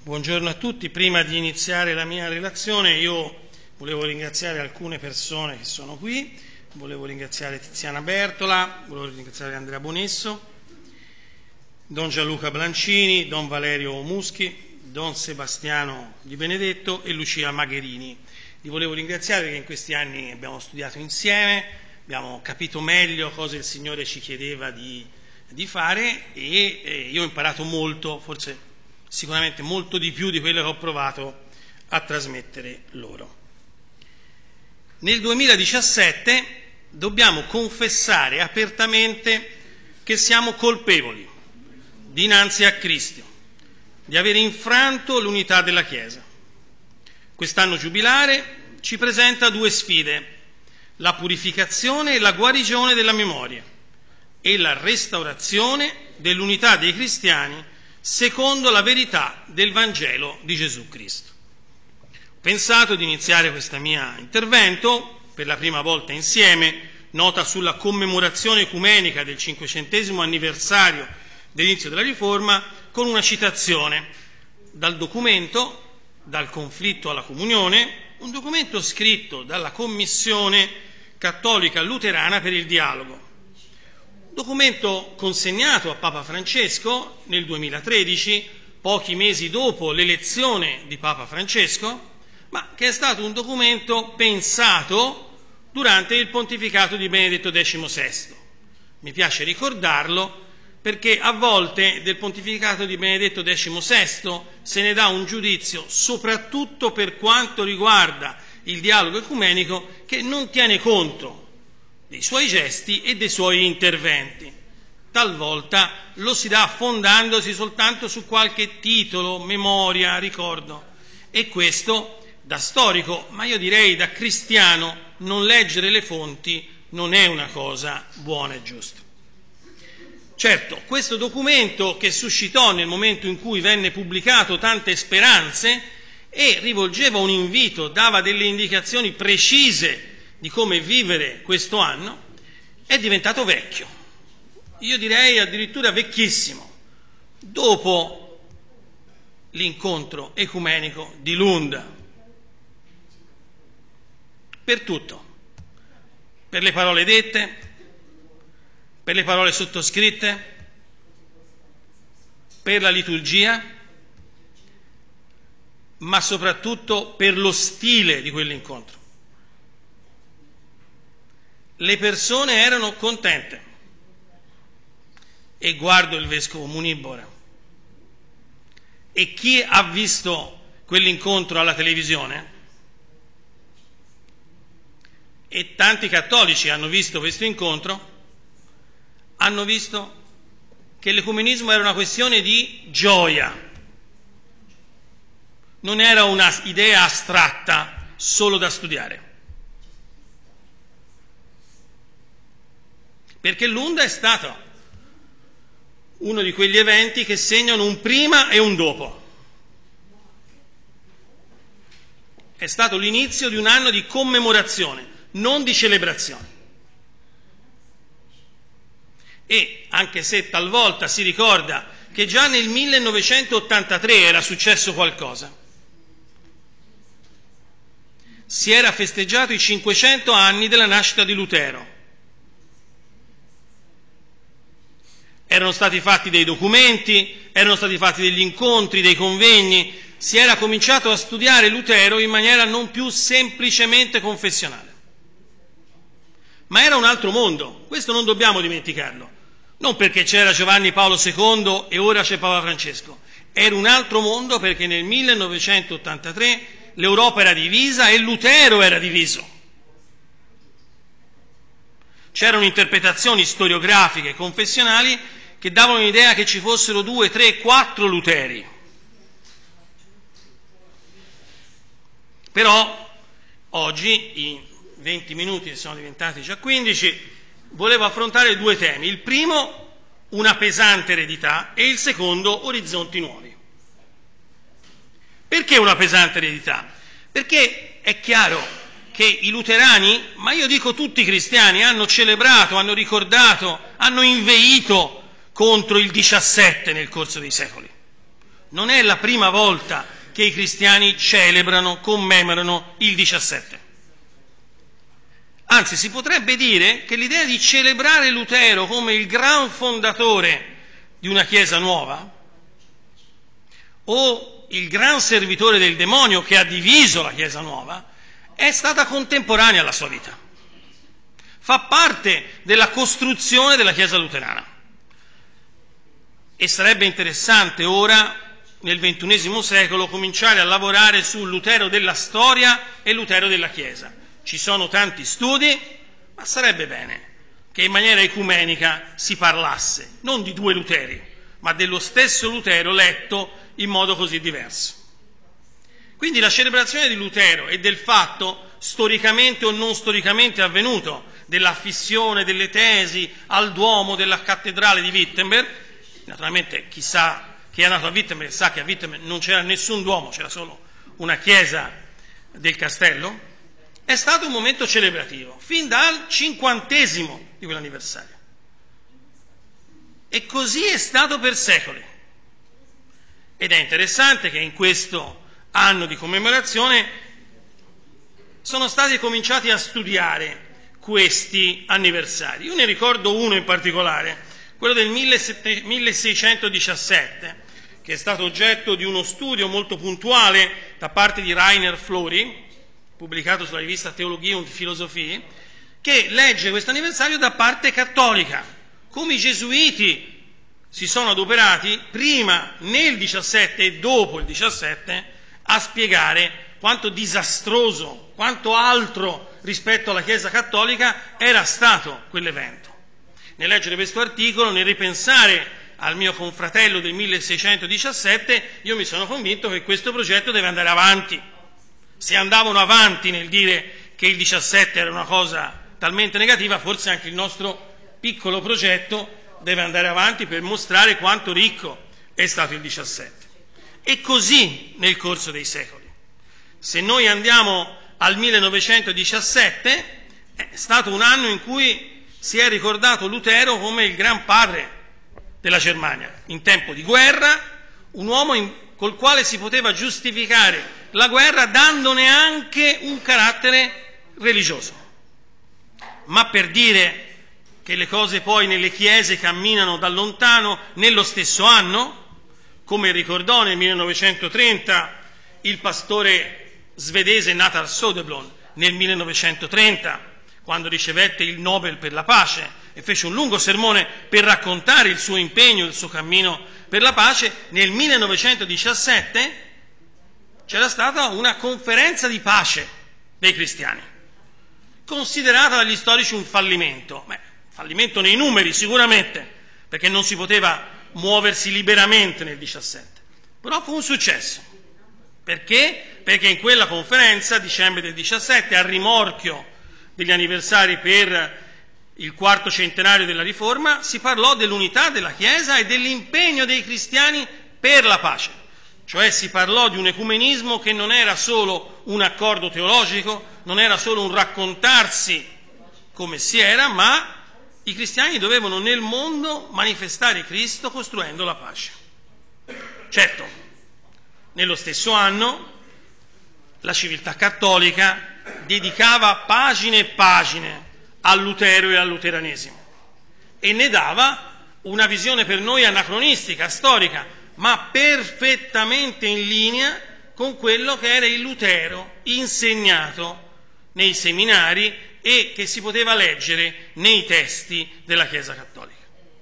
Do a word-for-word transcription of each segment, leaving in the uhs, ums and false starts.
Buongiorno a tutti. Prima di iniziare la mia relazione io volevo ringraziare alcune persone che sono qui, volevo ringraziare Tiziana Bertola, volevo ringraziare Andrea Bonesso, Don Gianluca Blancini, Don Valerio Muschi, Don Sebastiano Di Benedetto e Lucia Magherini. Li volevo ringraziare perché in questi anni abbiamo studiato insieme, abbiamo capito meglio cosa il Signore ci chiedeva di, di fare e, e io ho imparato molto, forse sicuramente molto di più di quello che ho provato a trasmettere loro. Nel duemiladiciassette dobbiamo confessare apertamente che siamo colpevoli dinanzi a Cristo di aver infranto l'unità della Chiesa. Quest'anno giubilare ci presenta due sfide: la purificazione e la guarigione della memoria e la restaurazione dell'unità dei cristiani secondo la verità del Vangelo di Gesù Cristo. Ho pensato di iniziare questo mio intervento, per la prima volta insieme, nota sulla commemorazione ecumenica del cinquecentesimo anniversario dell'inizio della Riforma, con una citazione dal documento Dal conflitto alla comunione, un documento scritto dalla Commissione Cattolica Luterana per il Dialogo. Documento consegnato a Papa Francesco nel duemilatredici, pochi mesi dopo l'elezione di Papa Francesco, ma che è stato un documento pensato durante il pontificato di Benedetto diciannovesimo. Mi piace ricordarlo perché a volte del pontificato di Benedetto diciannovesimo se ne dà un giudizio, soprattutto per quanto riguarda il dialogo ecumenico, che non tiene conto dei suoi gesti e dei suoi interventi. Talvolta lo si dà fondandosi soltanto su qualche titolo, memoria, ricordo. E questo, da storico, ma io direi da cristiano, non leggere le fonti non è una cosa buona e giusta. Certo, questo documento, che suscitò nel momento in cui venne pubblicato tante speranze e rivolgeva un invito, dava delle indicazioni precise di come vivere questo anno, è diventato vecchio. Io direi addirittura vecchissimo, dopo l'incontro ecumenico di Lunda. Per tutto, per le parole dette, per le parole sottoscritte, per la liturgia, ma soprattutto per lo stile di quell'incontro. Le persone erano contente e guardo il vescovo Munibora e chi ha visto quell'incontro alla televisione, e tanti cattolici hanno visto questo incontro, hanno visto che l'ecumenismo era una questione di gioia, non era una idea astratta solo da studiare. Perché Lunda è stato uno di quegli eventi che segnano un prima e un dopo. È stato l'inizio di un anno di commemorazione, non di celebrazione. E anche se talvolta si ricorda che già nel millenovecentottantatré era successo qualcosa, si era festeggiato i cinquecento anni della nascita di Lutero. Erano stati fatti dei documenti, erano stati fatti degli incontri, dei convegni, si era cominciato a studiare Lutero in maniera non più semplicemente confessionale. Ma era un altro mondo, questo non dobbiamo dimenticarlo. Non perché c'era Giovanni Paolo secondo e ora c'è Papa Francesco. Era un altro mondo perché nel millenovecentottantatré l'Europa era divisa e Lutero era diviso. C'erano interpretazioni storiografiche, confessionali, che davano l'idea che ci fossero due, tre, quattro Luteri. Però oggi, in venti minuti, che sono diventati già quindici, volevo affrontare due temi. Il primo, una pesante eredità, e il secondo, orizzonti nuovi. Perché una pesante eredità? Perché è chiaro che i luterani, ma io dico tutti i cristiani, hanno celebrato, hanno ricordato, hanno inveito contro il diciassette nel corso dei secoli. Non è la prima volta che i cristiani celebrano, commemorano il diciassette. Anzi, si potrebbe dire che l'idea di celebrare Lutero come il gran fondatore di una Chiesa nuova, o il gran servitore del demonio che ha diviso la Chiesa nuova, è stata contemporanea alla sua vita. Fa parte della costruzione della Chiesa luterana. E sarebbe interessante ora, nel ventunesimo secolo, cominciare a lavorare sul Lutero della storia e Lutero della Chiesa. Ci sono tanti studi, ma sarebbe bene che in maniera ecumenica si parlasse, non di due Luteri, ma dello stesso Lutero letto in modo così diverso. Quindi la celebrazione di Lutero e del fatto, storicamente o non storicamente avvenuto, dell'affissione delle tesi al Duomo della cattedrale di Wittenberg, naturalmente chi sa chi è nato a Wittenberg sa che a Wittenberg non c'era nessun Duomo, c'era solo una chiesa del castello, è stato un momento celebrativo, fin dal cinquantesimo di quell'anniversario. E così è stato per secoli. Ed è interessante che in questo anno di commemorazione sono stati cominciati a studiare questi anniversari. Io ne ricordo uno in particolare, quello del milleseicentodiciassette, che è stato oggetto di uno studio molto puntuale da parte di Rainer Flori, pubblicato sulla rivista Theologie und Philosophie, che legge questo anniversario da parte cattolica, come i gesuiti si sono adoperati prima nel diciassette e dopo il diciassette a spiegare quanto disastroso, quanto altro rispetto alla Chiesa cattolica era stato quell'evento. Nel leggere questo articolo, nel ripensare al mio confratello del milleseicentodiciassette, io mi sono convinto che questo progetto deve andare avanti. Se andavano avanti nel dire che il diciassette era una cosa talmente negativa, forse anche il nostro piccolo progetto deve andare avanti per mostrare quanto ricco è stato il diciassette. E così nel corso dei secoli. Se noi andiamo al millenovecentodiciassette, è stato un anno in cui si è ricordato Lutero come il gran padre della Germania, in tempo di guerra, un uomo in, col quale si poteva giustificare la guerra dandone anche un carattere religioso. Ma per dire che le cose poi nelle chiese camminano da lontano nello stesso anno, come ricordò nel millenovecentotrenta il pastore svedese Nathan Söderblom nel millenovecentotrenta, quando ricevette il Nobel per la pace e fece un lungo sermone per raccontare il suo impegno, il suo cammino per la pace, nel millenovecentodiciassette c'era stata una conferenza di pace dei cristiani, considerata dagli storici un fallimento. Beh, fallimento nei numeri sicuramente, perché non si poteva muoversi liberamente nel diciassette, però fu un successo. Perché? Perché in quella conferenza, dicembre del diciassette, a rimorchio degli anniversari per il quarto centenario della Riforma, si parlò dell'unità della Chiesa e dell'impegno dei cristiani per la pace. Cioè si parlò di un ecumenismo che non era solo un accordo teologico, non era solo un raccontarsi come si era, ma i cristiani dovevano nel mondo manifestare Cristo costruendo la pace. Certo, nello stesso anno la civiltà cattolica dedicava pagine e pagine a Lutero e al luteranesimo e ne dava una visione per noi anacronistica, storica, ma perfettamente in linea con quello che era il Lutero insegnato nei seminari e che si poteva leggere nei testi della Chiesa cattolica.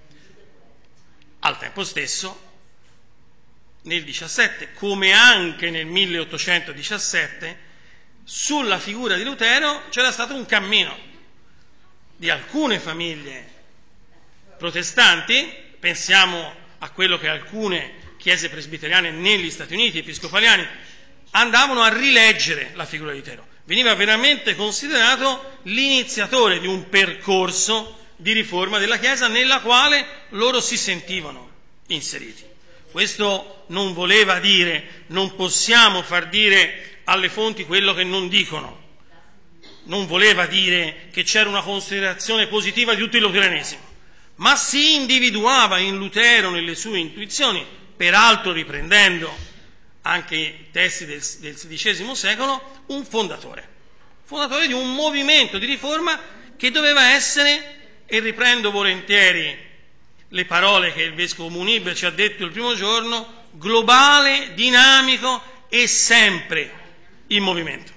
Al tempo stesso, nel diciassette, come anche nel milleottocentodiciassette, sulla figura di Lutero c'era stato un cammino di alcune famiglie protestanti, pensiamo a quello che alcune chiese presbiteriane negli Stati Uniti, episcopaliani, andavano a rileggere la figura di Lutero. Veniva veramente considerato l'iniziatore di un percorso di riforma della Chiesa nella quale loro si sentivano inseriti. Questo non voleva dire, non possiamo far dire alle fonti quello che non dicono, non voleva dire che c'era una considerazione positiva di tutto il luteranesimo, ma si individuava in Lutero, nelle sue intuizioni, peraltro riprendendo anche i testi del, del sedicesimo secolo, un fondatore, fondatore di un movimento di riforma che doveva essere, e riprendo volentieri le parole che il vescovo Munib ci ha detto il primo giorno, globale, dinamico e sempre in movimento.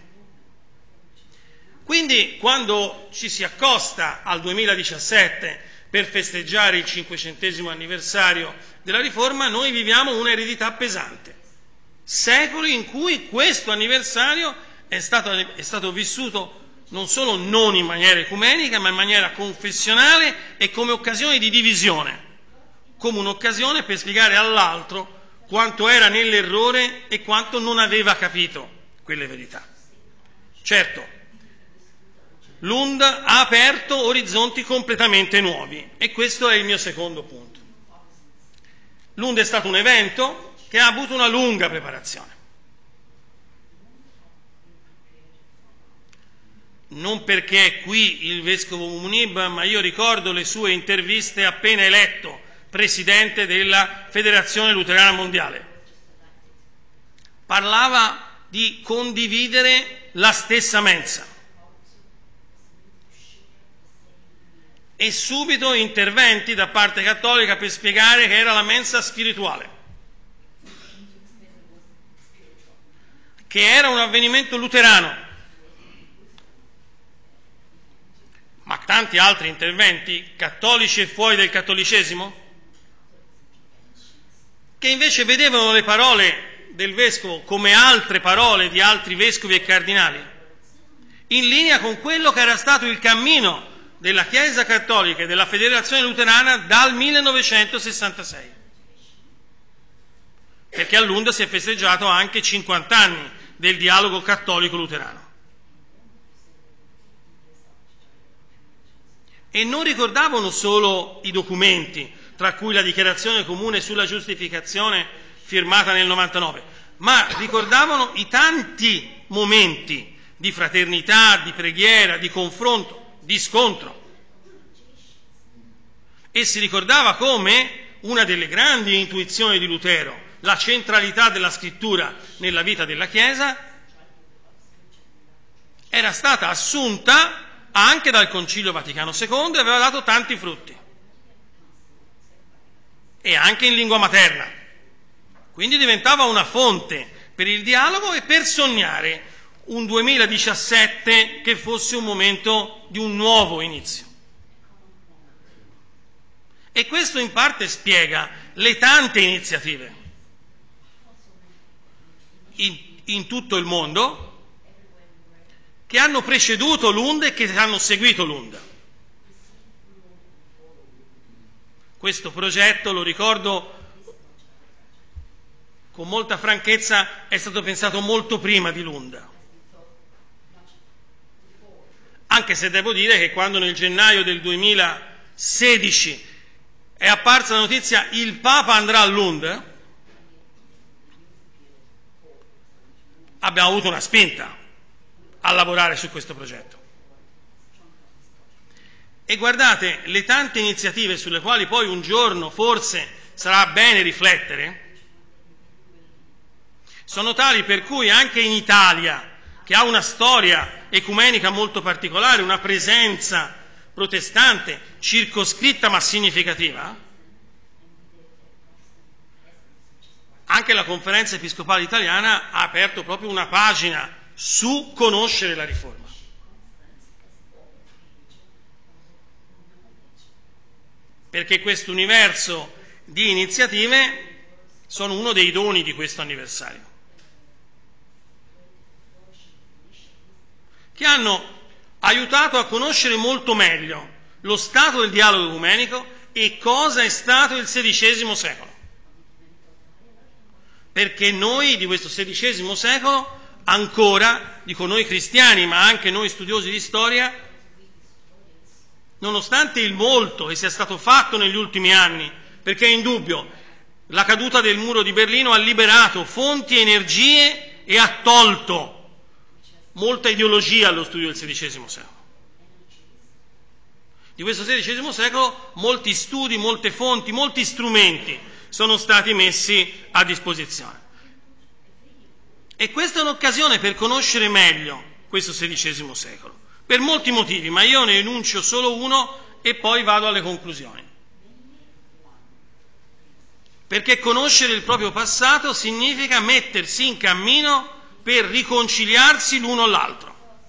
Quindi quando ci si accosta al duemiladiciassette per festeggiare il cinquecentesimo anniversario della riforma, noi viviamo un'eredità pesante. Secoli in cui questo anniversario è stato, è stato vissuto non solo non in maniera ecumenica, ma in maniera confessionale e come occasione di divisione, come un'occasione per spiegare all'altro quanto era nell'errore e quanto non aveva capito quelle verità. Certo, l'U N D ha aperto orizzonti completamente nuovi e questo è il mio secondo punto. L'U N D è stato un evento che ha avuto una lunga preparazione. Non perché è qui il vescovo Munib, ma io ricordo le sue interviste appena eletto presidente della Federazione Luterana Mondiale. Parlava di condividere la stessa mensa. E subito interventi da parte cattolica per spiegare che era la mensa spirituale, che era un avvenimento luterano. Ma tanti altri interventi, cattolici e fuori del cattolicesimo, che invece vedevano le parole del vescovo come altre parole di altri vescovi e cardinali, in linea con quello che era stato il cammino della Chiesa Cattolica e della Federazione Luterana dal millenovecentosessantasei. Perché a Lund si è festeggiato anche cinquanta anni del dialogo cattolico-luterano. E non ricordavano solo i documenti, tra cui la dichiarazione comune sulla giustificazione firmata nel novantanove, ma ricordavano i tanti momenti di fraternità, di preghiera, di confronto, di scontro. E si ricordava come una delle grandi intuizioni di Lutero, la centralità della scrittura nella vita della Chiesa, era stata assunta anche dal Concilio Vaticano secondo e aveva dato tanti frutti. E anche in lingua materna. Quindi diventava una fonte per il dialogo e per sognare un duemiladiciassette che fosse un momento di un nuovo inizio. E questo in parte spiega le tante iniziative in, in tutto il mondo che hanno preceduto l'U N D e che hanno seguito l'U N D. Questo progetto, lo ricordo con molta franchezza, è stato pensato molto prima di l'U N D. Anche se devo dire che quando nel gennaio del duemilasedici è apparsa la notizia il Papa andrà all'U N D, abbiamo avuto una spinta a lavorare su questo progetto. E guardate, le tante iniziative sulle quali poi un giorno forse sarà bene riflettere, sono tali per cui anche in Italia, che ha una storia ecumenica molto particolare, una presenza protestante circoscritta ma significativa, anche la Conferenza Episcopale Italiana ha aperto proprio una pagina su conoscere la riforma. Perché questo universo di iniziative sono uno dei doni di questo anniversario, che hanno aiutato a conoscere molto meglio lo stato del dialogo ecumenico e cosa è stato il sedicesimo secolo. Perché noi di questo sedicesimo secolo ancora, dico noi cristiani, ma anche noi studiosi di storia, nonostante il molto che sia stato fatto negli ultimi anni, perché è indubbio, la caduta del muro di Berlino ha liberato fonti, energie e ha tolto molta ideologia allo studio del sedicesimo secolo. Di questo sedicesimo secolo molti studi, molte fonti, molti strumenti sono stati messi a disposizione. E questa è un'occasione per conoscere meglio questo sedicesimo secolo, per molti motivi, ma io ne enuncio solo uno e poi vado alle conclusioni. Perché conoscere il proprio passato significa mettersi in cammino per riconciliarsi l'uno l'altro.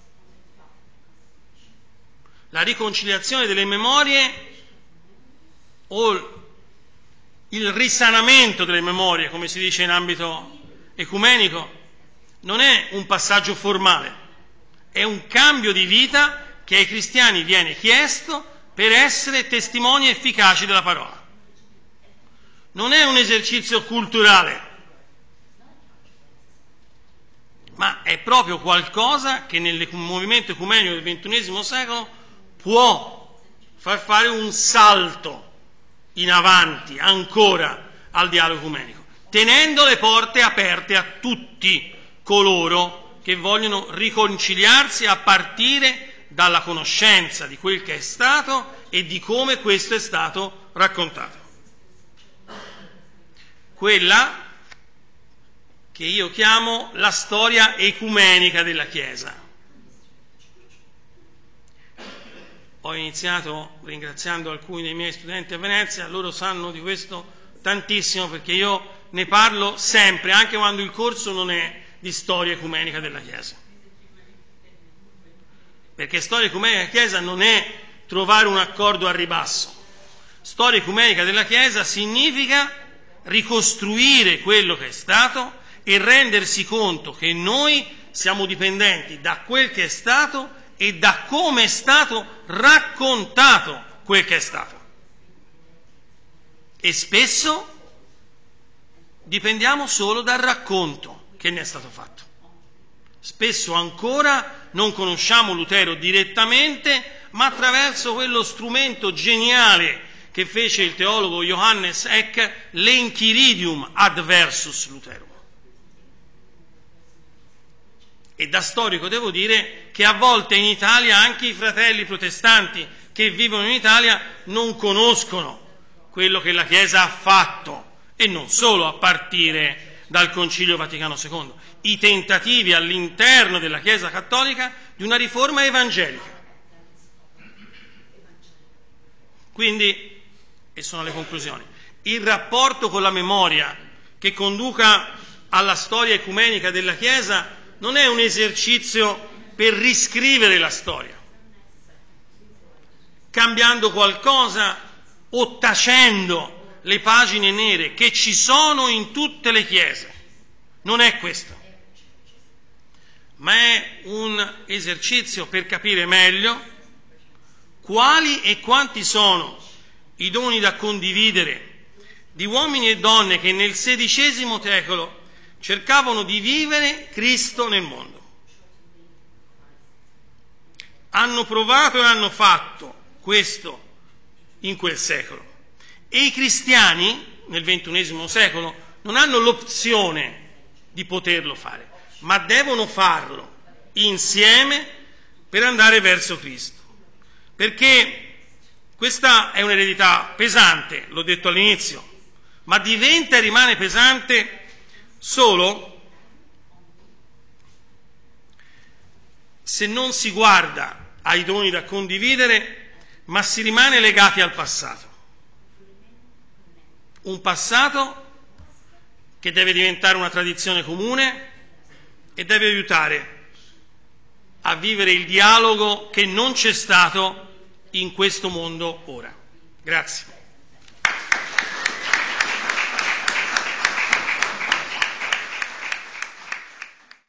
La riconciliazione delle memorie o il risanamento delle memorie, come si dice in ambito ecumenico, non è un passaggio formale, è un cambio di vita che ai cristiani viene chiesto per essere testimoni efficaci della parola. Non è un esercizio culturale, ma è proprio qualcosa che nel movimento ecumenico del ventunesimo secolo può far fare un salto in avanti ancora al dialogo ecumenico, tenendo le porte aperte a tutti coloro che vogliono riconciliarsi a partire dalla conoscenza di quel che è stato e di come questo è stato raccontato. Quella che io chiamo la storia ecumenica della Chiesa. Ho iniziato ringraziando alcuni dei miei studenti a Venezia, loro sanno di questo tantissimo perché io ne parlo sempre, anche quando il corso non è di storia ecumenica della Chiesa. Perché storia ecumenica della Chiesa non è trovare un accordo a ribasso. Storia ecumenica della Chiesa significa ricostruire quello che è stato e rendersi conto che noi siamo dipendenti da quel che è stato e da come è stato raccontato quel che è stato. E spesso dipendiamo solo dal racconto che ne è stato fatto. Spesso ancora non conosciamo Lutero direttamente, ma attraverso quello strumento geniale che fece il teologo Johannes Eck, l'Enchiridium adversus Luterum. E da storico devo dire che a volte in Italia anche i fratelli protestanti che vivono in Italia non conoscono quello che la Chiesa ha fatto, e non solo a partire dal Concilio Vaticano secondo, i tentativi all'interno della Chiesa cattolica di una riforma evangelica. Quindi, e sono le conclusioni, il rapporto con la memoria che conduca alla storia ecumenica della Chiesa non è un esercizio per riscrivere la storia, cambiando qualcosa o tacendo le pagine nere che ci sono in tutte le chiese. Non è questo, ma è un esercizio per capire meglio quali e quanti sono i doni da condividere di uomini e donne che nel sedicesimo secolo cercavano di vivere Cristo nel mondo. Hanno provato e hanno fatto questo in quel secolo. E i cristiani nel ventunesimo secolo non hanno l'opzione di poterlo fare, ma devono farlo insieme per andare verso Cristo. Perché questa è un'eredità pesante, l'ho detto all'inizio, ma diventa e rimane pesante solo se non si guarda ai doni da condividere, ma si rimane legati al passato. Un passato che deve diventare una tradizione comune e deve aiutare a vivere il dialogo che non c'è stato in questo mondo ora. Grazie.